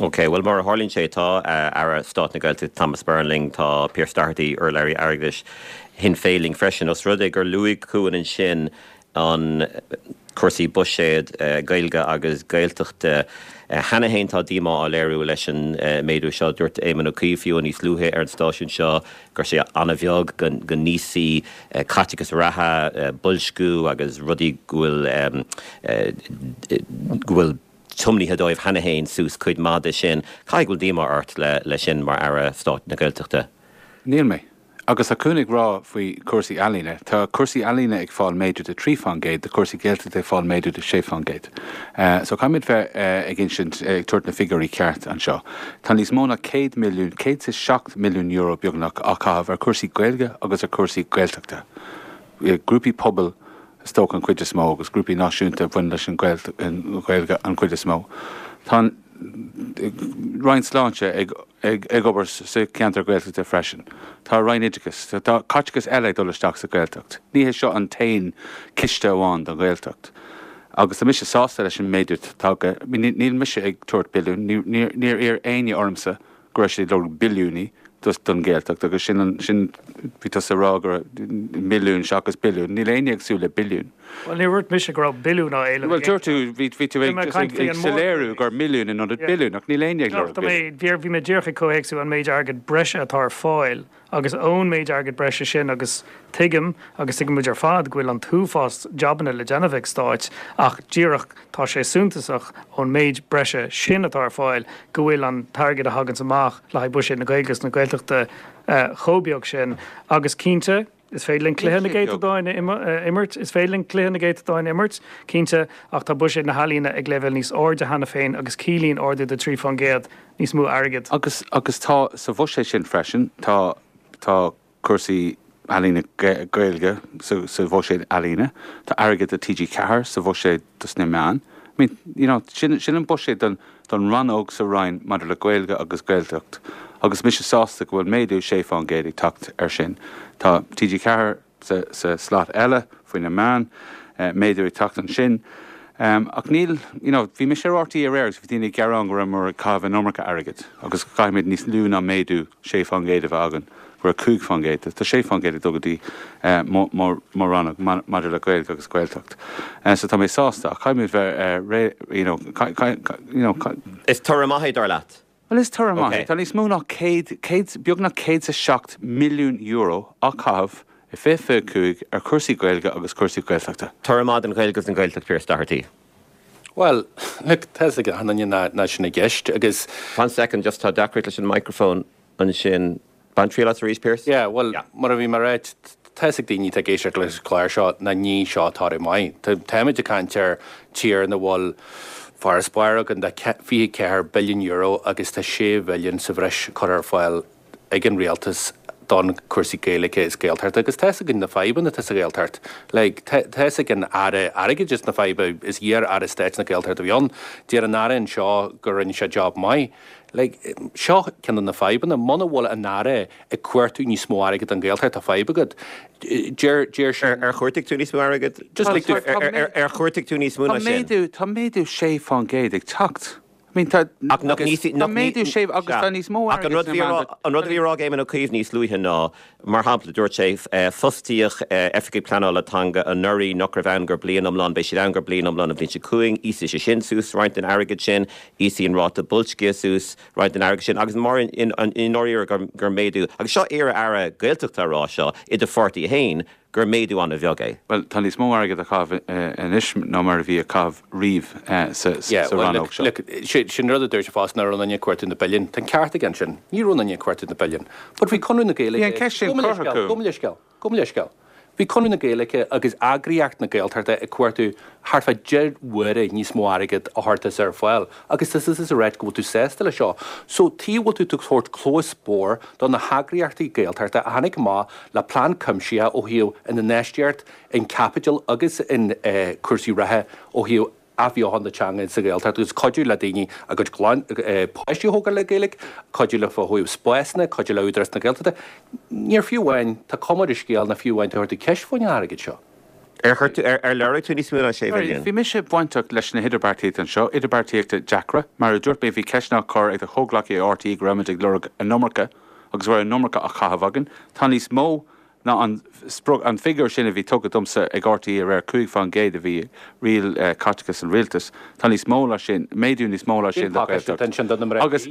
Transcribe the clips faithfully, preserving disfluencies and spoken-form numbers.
Ok, well mar Harlín sé tá ar a stát na Gaeilge Thomas Burnling tá Pierce Doherty ar Larry Argdish hin féling freisin os rud gur Louis Cuan an sin an cuasaí buséad Gaeilge agus Gaeltachta Hanna hain tá díma á léirú leis an méadú seo dúirt éman ó cíomhfiú níos luthe ar an stáisiún seo gur sé anna bheag go níosaí caiteachas ratha bulscú agus rudaí gúil gúil tumníthe dóibh Hanna hain sús chuid máda sin cai gúil díma ort le le sin mar ar a stát na Gaeltachta. Níl mé. Agus a cúnig rá faoi cuasaí ealaíne, tá cuasaí ealaíne ag fáil méadú de trí fangéid, de cuasaí Gaeltachta ag fáil méadú de sé fangéid. Uh, so caiimid bheith uh, ag insint ag tuairt na figurí ceart an seo. Tá níos móna céad milliún, céad sa seacht milliún euro beagnach a chahabh ar cuasaí Gaeilge agus ar cuasaí Gaeltachta. Grúpaí pobl stóch an cuid is mó, agus grúpaí náisiúnta bhain leis an Gaeilge an cuid is mó. Tá Ryan sláinte ag ag ag obair sa ceantar Gaeltachta freisin. Tá Ryan Idicus, tá caiteachas eile dul isteach sa Gaeltacht. Ní é seo an tain ciste amháin don Gaeltacht. Agus tá mise sásta leis an méadút tága, níl mise ag tuairt billiún, níor ar aine ormsa gur sé le billiúní dus don Gaeltacht, agus sin sin bhí sa rá gur milliún seachas billiún, níl aine ag súla billiún. Well, ní ruirt mise gur billiún á éile. Well, tuairtú bhí tú ag saléirú gur milliún in an billiún, ach níl aine ag le billiún. Bhí mé ddíorcha cóhéagsú an méid agad breise atá fáil, agus ón méid agad breise sin agus tuigim agus tuigim muidir fad ghuiil an túfás jobbanna le Genevic stáit ach díreach tá sé súntasach ón méid breise sin atá fáil go bhfuil an targad a hagann amach le buise na Gaelgas na Gaeltachta chóbeag sin agus cínte is féidirlinn cluiche na géite dáin immert, is féidirlinn cluiche na géite dáin immert, cínte ach tá buise na halína ag leibhil níos orde hana féin agus cílín orde de trí fangéad níos mú agad. Agus agus tá sa bhó sé sin freisin tá tá cuasaí halína Gaeilge sa sa bhó sé halína, tá agad a T G Cahar sa bhó sé dus na meán. I mean, you know, sin sin an buise don don ranóg sa Ryan maidir le Gaeilge agus Gaeltacht. Agus mis sásta bhfuil méadú sé fangéad ag tacht ar sin. Tá T G Cahar sa sa slát eile faoin na meán, méadú ag tacht an sin. Um, ach níl, you know, bhí me sé ortaí ar airs, bhí tína gearán go mar a cabh an ormacha agad, agus caiimid níos lúna méadú sé fangéad a bhagan, gur a cúg fangéad, tá sé fangéad dogadtí mar rannach maidir le Gaeilge agus Gaeltacht. So tá mé sásta, ach caiimid bheith, you know, you know... Is tuairimthe dar leat? Well, is tuairimthe. Tá níos múna beagnach céad sa seacht milliún euro a cabh I fé fé cúig ar cuasaí Gaeilge agus cuasaí Gaeltachta. Tuairimid an Gaeilge an Gaeltacht Pierce Doherty. Well, look, that's a hand on your national guest. Agus one second, just how dacrit leis an microphone an sin bantrí las Reese Pierce. Yeah, well, mar bhí mar réit teisig daoine tá géisteach leis chláir seo na ní seo táir mai. Tá téimiid a cantar tíar na bhil far spáire an de fi ceir billion euro agus tá sé billion sa bhreis chuir fáil ag an rialtas don cuasaí Gaeilge is Gaeltart agus teisig in na faiban na teisig Gaeltart. Like teisig in ara aige just na faiba is year ara stage na Gaeltart a bhíon díar an ara in seo gur in se job mai. Like seo cean na faiban na mona bhil an ara a cuairtú níos mó aige an Gaeltart a faiba gad. Ger ger ar chuirteach tú níos mó aige. Just like ar chuirteach tú níos mó na sin. Tá méadú sé fangéad ag tacht. I mean, tá méadú sé agus tá níos mó an rud bhírá géime ó cíomh níos luithe ná mar hapla dúirt sé fustíoch efficí planálatanga a nuirí nach raibh gur blian amlán bei sé angur blian amlán a bhíonn sé cuaing ísa sé sin sús roiint an airgid sin ísa an ráta bulsci sús roiint an airgid sin agus mar in nóíar gur méadú agus seo ar ara Gaeltachta rá seo idir forty a hain gur méadú an a bheagé. Well, tá níos mó airgid a cabh an ism ná mar bhí a cabh riomh sa ranóg seo. Look, sin rud a dúir se fás na runna cuairt in na billion, tan ceart gan sin, ní runna cuairt in na billion. But bhí conú na Gaeilge. Gum leisceil, gum leisceil. Bhí conú na Gaeilge agus agriíocht na Gaeltarta a cuairtú hartfa dead wire níos mó airgid a hartas ar fáil. Agus this is a red go tú sésta le seo. So tí bhfuil tú tuach sort clós spór don na hagriíochtaí Gaeltarta a hanig má le plán cumsia ó hiú in na neisteirt in capital agus in cuasaí rathe ó hiú a bhí an natanga sa Gaeltart agus codú le daoine a go gláin poistú thógar le Gaeilge, codú le fóthúh spáisna, codú le údras na Gaeltarta. Níor fiúhhain tá comir scéal na fiúhhain tuairta ceis fáin airgid seo. Er chuirtú ar leir tú ní smúna sé bhíon. Bhí me sé bhaintach leis na hidirbartííocht an seo, idirbartííochtta Jackra, mar a dúirt bé bhí ceisná chur ag a thóglaí R T grammatiig lurg an nómarcha agus bhar an nómarcha a chahabhagan, tá níos mó ná an sprog an figur sinna bhí tugad domsa ag R T ar chuig fan géad a bhí riil catchas an rialtas, tá níos móla sin, méadú níos móla sin agus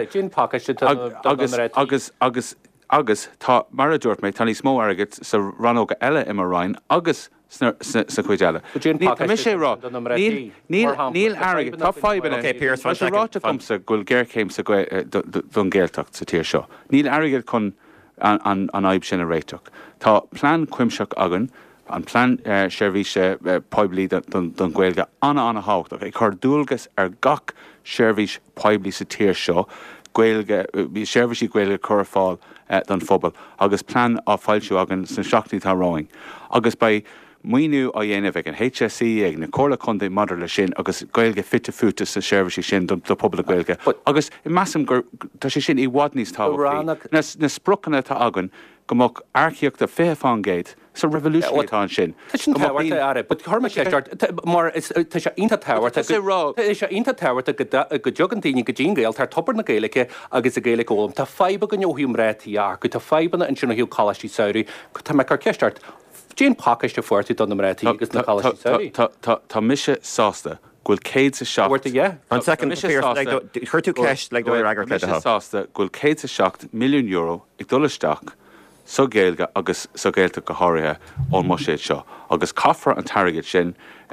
agus agus agus tá mar a dúirt méid tá níos mó agat sa ranóga eile im rain agus sa chuid eile. Ní sé rá níl aige tá fábanna ráta chumsa ghfuil ggéircéim sa don ggéalteach sa tíir seo. Níl aige chun an aib sin a réiteach. Tá plán cuimseach agan an plán seirbhíse poiblí don ghilge anna anna háach ag chuir dúilgus ar gach seirbhís poiblí sa tíir seo, ghilge bhí seirbhísí ghilge chur fáil don phobal, agus plán á fáilseú agan san seachtaí tá roing. Agus ba muoinú a dhéanamh ag an H S E ag na cóla chunda madar le sin agus gailge fitte futa sa seirbhísí sin do pobla gailge. Agus i measam gur tá sé sin i bhád níos tábhaí. Na sprucanna tá agan gomach arcíocht a fé fangéid sa revolútiontá sin. Tá sin táhairt ara, but thuma sé mar tá sé inta táhairt Tá sé inta táhairt go jogan daoine go ddín gail tar topar na gaalacha agus a gaala ggólam. Tá feiba go neohíom réitiíar, go tá feibanna an sinna hiú calaistí saoirí, go tá me car ceistart. Dín pácaiste fuirtí don na réitií agus na calaistí saoirí. Tá mise sásta ghfuil céad sa seacht. An second chuirtú ceist le dóir agur le sásta ghfuil céad sa seacht milliún euro ag dulaisteach so géilge agus so géalta go háirithe ón mo séad seo. Agus caithfar an targad sin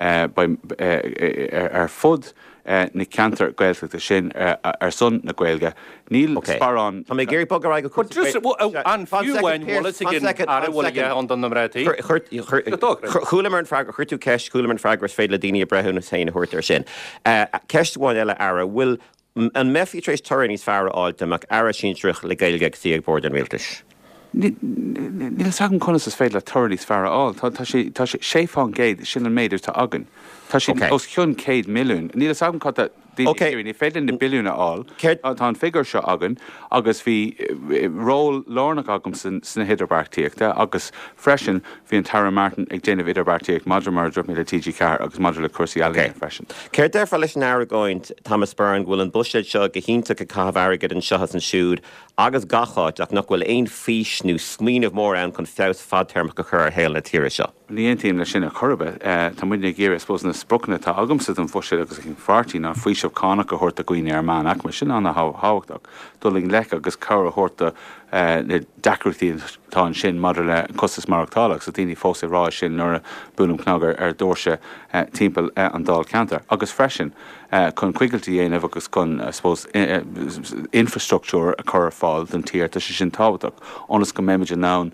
ar fud na ceantar gailteachta sin ar son na gailge. Níl sparán. Tá mé géirí bog ar go an fiúhain bhla gin ara bhla an don na réitií. Chúlamar an freagar chuirtú ceist chúlamar an freagar féile daoine a brethúna saoine thuirtar sin. Ceist bháin eile ara bhfuil an mefií trééis tuair níos fearr áilteach ara sin trich le gailge sí ag bord an méltais. Níl sagan conas is féile le tuirlís fearr áil, tá sé séfán géad sin an méidir tá agan. Tá sin os ciún céad milliún. Níl sagan cata ní féidir na bilúna áil tá an figur seo agan agus bhí ról lánach agam sna hidirbartííochta agus freisin bhí an Tara Martin ag déanamh idirbartííocht Madra mar drop mé le T G Car agus Madra le cuasaí eile freisin. Céir deir fá leis an air agóint Thomas Byrne bhfuil an buiseid seo go hinnta go cabharigad an seochas an siúd agus gacháid ach nach bhfuil aon fís nó smíanamh mór ann chun feabhs fadterm go chur héil le tíire seo. Níontíim le sin a churbe tá muine géir spós na sprocna tá agamsa an foiisiid agus cin fartíí ná faoisih cána go horta gooine ar man ach mar sin anna háhachtach dulling lech agus cara horta na dacrútaí tá an sin madra le costas marachtálaach sa daoine fósa rá sin nuair a búnam cnágar ar dóirse timpeall an dál cantar. Agus freisin chun cuiigiltí dhéanamh agus chun spós infrastructúr a chur fáil den tíir tá sé sin táhaach ónas go méimiid an nán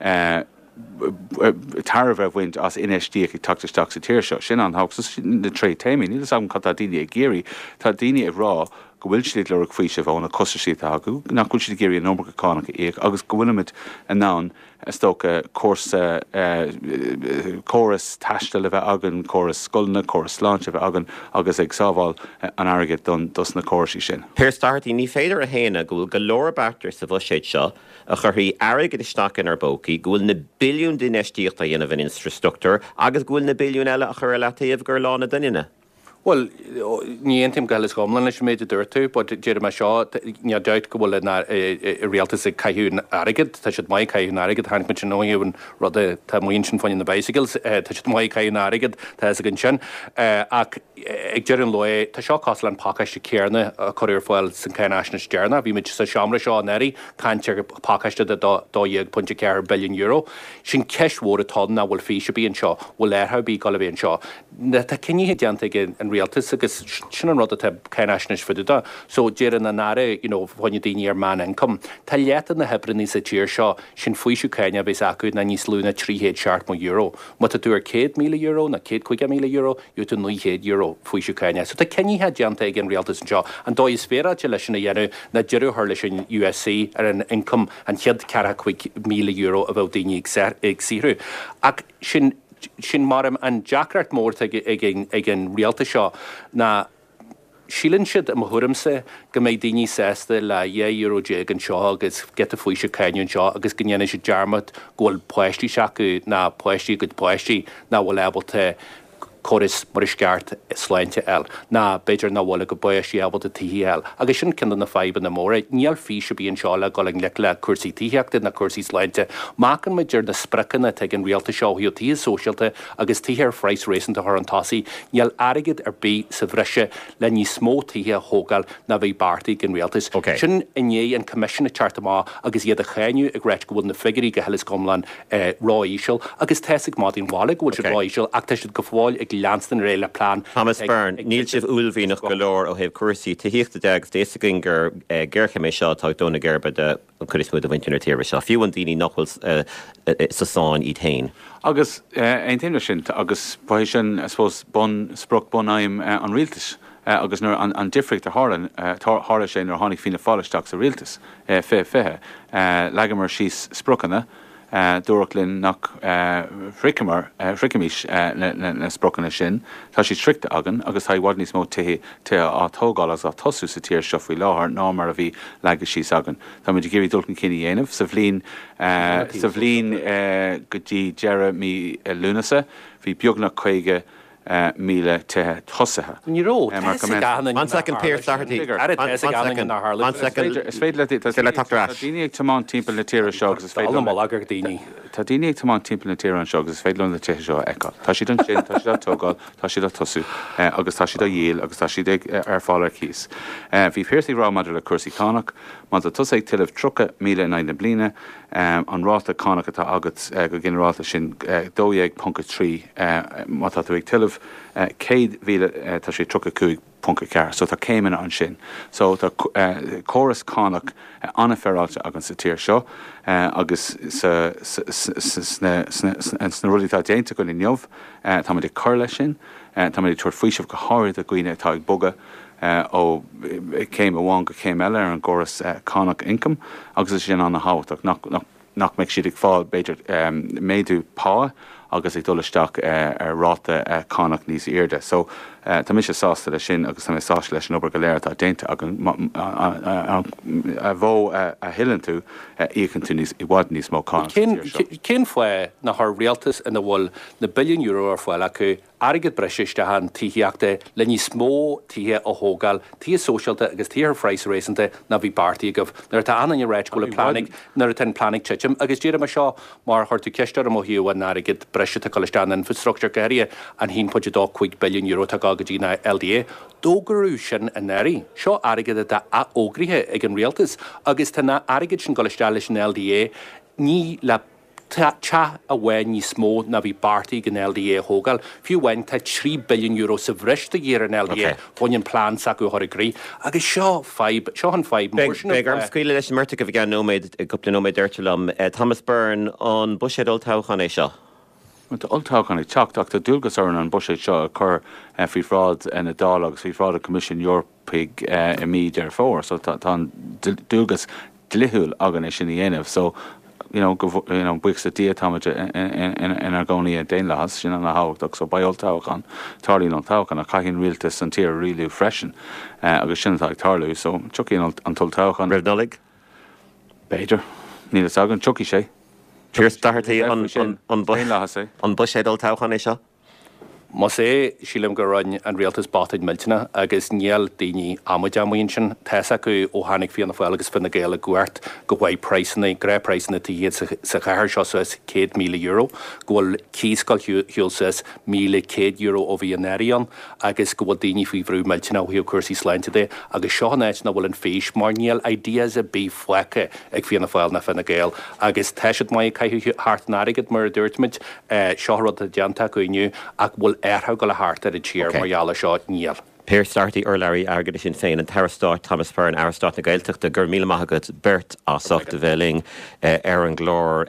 tar bheith bhaint as inéistíach ag tactisteach sa tíir seo sin an hágus na tré téimi, níl sam catá daine ag géirí tá daine ag rá go bhfuil siad le faoise bhna cosisií acu nach chuil siad géirí an nómara cánacha ag agus go bhfuilimiid an nán tócha cósa choras taiste le bheith agan choras scolna choras sláinte bheith agan agus ag sábháil an airgid don dos na choirsaí sin. Péir startí ní féidir a héana go bhfuil go leorabachtar sa bhuiséid seo a churthaí airgid isteach ar bócaí go bhfuil na billiún duineistíocht a dhéanamh an infrastructúr agus go bhfuil na billiún eile a chur leataíomh gur lána duine. Well, ní antim gael is gomlan leis méid dúirtú, but déir me seo ní deit go bhfuil réaltas ag caiú airgid, tá siad mai caiú airgid, hánig mit sin nóíomn rud tá muon sin fanin na bicycles, tá siad mai caiú airgid tá a gin sin. Ach ag deir an loé, tá seo cosla an pácaiste céarna a choir fáil san céanaisna stearna, bhí mit sa seamra seo an éirí, caiintear pácaiste dóag punte cear billion euro. Sin ceismhór atá na bhfuil físe bíon seo, bhfuil léirtha bí gola bhíon seo. Tá cinní deanta an realtas agus sin an rud a céanaisnes fuidir. So déir an náre, you know, bhaine daoine ar man income. Tá léatan na hebranní sa tíir seo sin faoisiú céine bhís acu na níos lúna tríhéad seart mo euro. Má tá dúir céad míle euro na céad chuige míle euro,ú tú nuhéad euro faoisiú céine. So tá ciníthe deanta ag an realtas an seo. An dó is féra te leis na dhéanú na deirú thir leis an U S C ar an income an chead ceara chuig míle euro a bheith daoine ag síhrú. Ach sin sin marm an Jackart mór ag an rialta seo na sílann siad a thuramsa go méid daoine sésta le dhé euro déag an seo agus get a faoi se caiún seo agus gnéana sé dearmad ghfuil poisttí seacu na poisttí go poisttí na bhfuil ebalta choris mar sceart sláinte eil, na beidir na bhla go buir sí abal a tíhíil. agus sin cin na feiban na móra, níall fi se bíon seála goling le le cuasaí tíheachta na cuasaí sláinte, mácan me deir na spriccanna te an rialta seoí tí sosialta agus tíar freis rééisan th an tasí, níall aigid ar bí sa bhreise le ní smó títhe hógal na bheith bartaí gin rialtas. Okay. Sin iné an commisisina chartamá agus iad a chéinú ag réit go bhfuil na figurí go helas gomlan eh, ráíisiil agus teigh mádín bhála gohfuil se ráíisiil ach te go fháil ag Lanston réile plán. Thomas Byrne, níl sibh úlhíach go leor ó hebh cuasaí tííochtta deag déasagin gur ggheircha mé seo tá donna ggéirbe de an churismú a bhaintúnar tíir seo. Fiú an daoine nachhfuil sa sáin iad tain. Agus ein téine sin agus ba sin suppose bon spproch bonaim an rialtas. Uh, agus nuair an, an difricht a hálan hála sé ar tháinig fina fáileisteach sa rialtas uh, fé fethe uh, legamar síos sprochanna uh, dúirlinn nach uh, fricamar uh, fricamís uh, na, na, na sprochanna sin tá sí tricta agan agus tá bhhad níos mó tuthe te á tógáil as á tosú sa tíir seo faoi láthair ná mar a bhí legus síos agan. Tá muidir géirí dulcan cinine dhéanamh sa bhlín uh, sa bhlín uh, go dtí deara mí uh, lúnasa bhí beagnach chuige Uh, míle te tosathe. Níró One second, Pierce Doherty. One second. One second. Is féidir le daine ag tamán timppla na tíir seo agus is féidir agur daoine. Tá daine ag tamán timppla na tíir an seo agus is féidir na te seo eáil. Tá siad an sin, tá siad tógáil, tá siad a tosú, agus tá siad a dhéal, agus tá siad ar fáil ar cíos. Bhí Pierceí rá maidir le cuasaí Connacht, má a tus ag tiileh trocha míle na bliana an ráta Connacht atá agat go gin ráta sin dóéag punca trí má tá ag tiileh céad bhíle tá sé trocha cúig punca cear, so tá céimena an sin. So tá choras Connacht anna fearáilte agan sa tíir seo agus sna rudí tá déanta gon i neomh tá muid ag chur lei sin, tá muid tuair faoisimh go háir a gcuoine tá ag boga ó céim amháin go céim eile ar an choras Connacht income agus is sin anna háach nach meid siad ag fáil beidir méadú pá agus ag dulaisteach ar ráta Connacht níos irde. So tá mis sé sásta le sin agus tá sáis leis an obair go léir tá déanta a bhó a hiann tú íchann tú níos i bhhad níos mó Connacht. Cén foioi na th rialtas ina bhfuil na billiún euro ar foiil acu airgad breisiiste an tííachta le ní smó títhe ó thógáil, tí sosialta agus tí ar freis rééisanta na bhí bartaí goh nar tá anna réit go le planning nar ten planning titim agus díra me seo mar chuirtú ceiste am hiú an airgad breisiiste choisteán an infrastructure gaire an hín puide dá chuig billiún euro tá go dtína L D A. Dógurú sin an éirí, seo airgad a ógrithe ag an rialtas agus tána airgad sin choisteáil leis an L D A ní le Tá a bhain ní smó na bhí bartaí gan L D A thógáil, fiú bhain tá trí billiún euro sa bhreiste dhéar an L D A bhain an plán sa go thoragrí, agus seo seo an feib Beag am scuile leis murrta go bh gan nóméid gopla nóméid deirtelam Thomas Byrne an buséad oltáchan é seo. Tá oltáchan ag teachach tá dúlgus ar an buséid seo a chur fhí frád ina dá agus fhí frád a Commission Europeig i míid ar fór, so tá dúlgus dlithúil agan é sin i dhéanamh, so you know, go, you know, buic sa diatáid in ar gcónaí a déon lehas sin an háach, so bail táchan, tarlín an táchan a caithín rialtas an tíar riú freisin agus sin ag tarlú, so tucín an tul táchan. Raibh nolig? Beidir, nílas agan tuci sé. Pierce Doherty an buséad oltáchan é seo? Má sé sílim go rain an rialtas bátaid milltena agus níal daoine amid amhaon sin teasa acu ó tháinig fianna fáil agus finna géala guairt go bhhaid praisna gré praisna tíiad sa chair seo suas céad míle euro, gohfuil císcail hiúil suas míle céad euro ó bhí an éiríon agus go bhfuil daoine faoi bhrú milltena ó hiú cuasaí sláinte agus seo néit na bhfuil an féis mar níal ideas a bí foice ag fianna fáil na finna géal agus teisiid mai caiithú hartnarigad mar dúirtmid seórad a deanta acuiniu ach bhfuil airtha go le háart ar a tíir marghealla seo níal. Pierce Doherty ar Larry agad sin féin an Tarrastáit Thomas Byrne Arastáit na Gaelteachta gur míle maithagad beirt á soachta bheling ar an glór